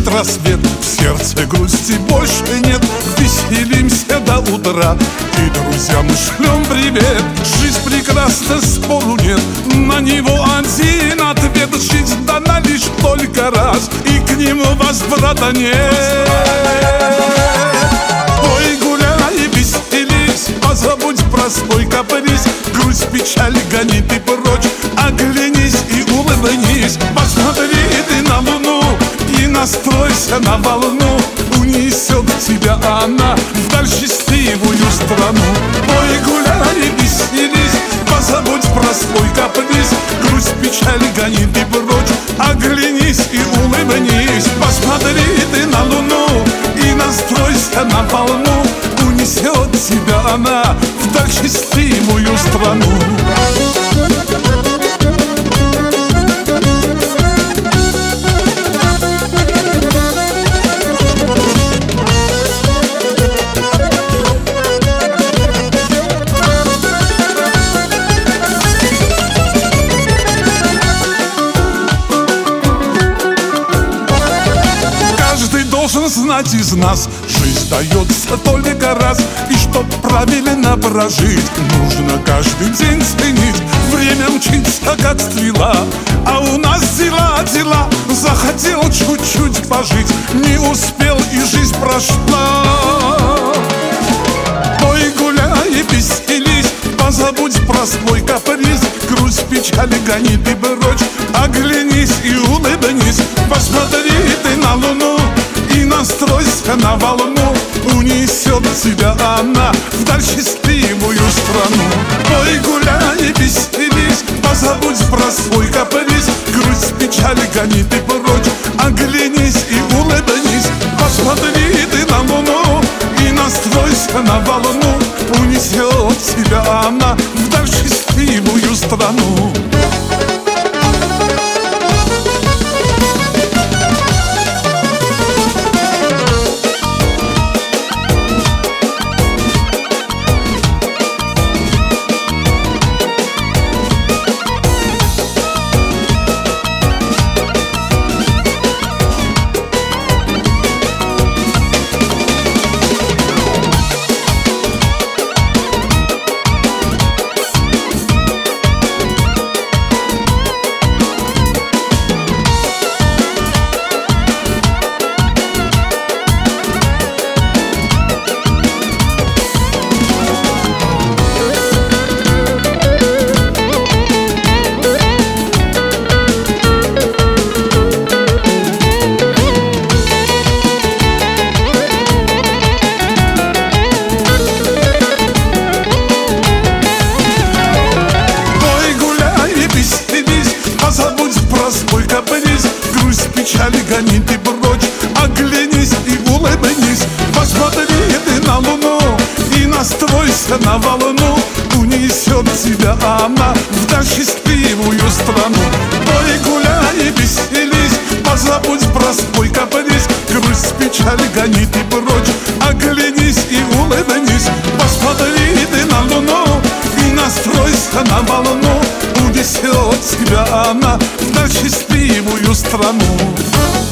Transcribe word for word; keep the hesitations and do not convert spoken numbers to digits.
Наступит рассвет, в сердце грусти больше нет. Веселимся до утра, и друзьям шлем привет. Жизнь прекрасна, спору нет, на него один ответ. Жизнь дана лишь только раз, и к нему возврата нет. Ой, гуляй, веселись, позабудь про свой каприз. Грусть, печаль гони ты прочь, оглянись и улыбнись. Посмотри ты на луну и настройся на волну. Унесет тебя она вдаль счастливую страну. Ой, гуляй, веселись, позабудь про свой каприз. Грусть, печаль гони ты прочь, оглянись и улыбнись. Посмотри ты на луну и настройся на волну. Унесет тебя она вдаль счастливую страну. Должен знать из нас, жизнь дается только раз. И чтоб правильно прожить, нужно каждый день ценить. Время мчится, как стрела, а у нас дела, дела. Захотел чуть-чуть пожить, не успел, и жизнь прошла. Ой, гуляй и веселись, позабудь про свой каприз. Грусть, печаль гони ты прочь, оглянись и улыбнись. Посмотри ты на луну и настройся на волну. Унесет тебя она вдаль счастливую страну. Ой, гуляй и веселись, позабудь про свой каприз. Грусть, печаль гони ты прочь, оглянись и улыбнись. Посмотри ты на луну и настройся на волну. Унесет тебя она вдаль счастливую страну. Грусть, печаль гони ты прочь, оглянись и улыбнись. Посмотри ты на луну и настройся на волну. Унесет тебя она вдаль счастливую страну. Ой, гуляй и веселись, позабудь про свой каприз. Грусть, печаль гони ты прочь, оглянись и улыбнись. Посмотри ты на луну и настройся на волну. Унесет тебя она вдаль счастливую страну.